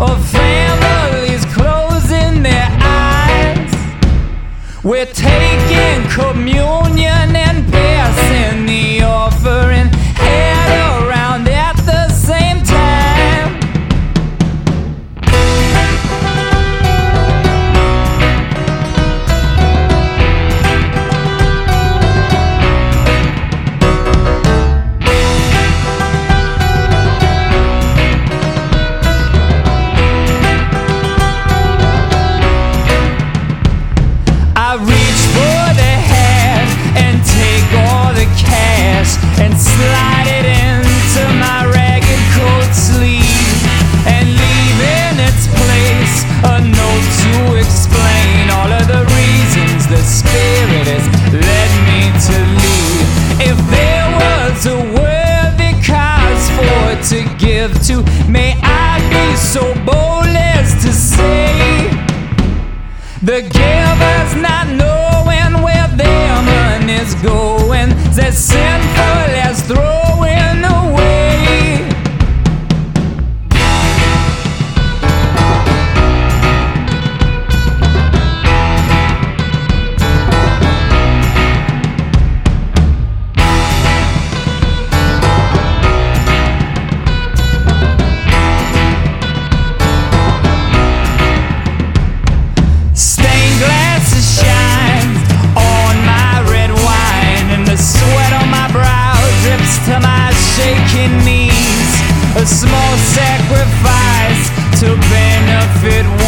of families closing their eyes. We're taking communion and passing the offering head around at the same time. I reach for the hat and take all the cash and slide it into my ragged coat sleeve, and leave in its place a note to explain all of the reasons the Spirit has led me to leave. If there was a worthy cause for it to give to, may I be so bold as to say, the giver's not knowing where their money's going, as sinful as throwing away. Stained glasses shine on my red wine, and the sweat on my brow drips to my shaking knees. A small sacrifice to benefit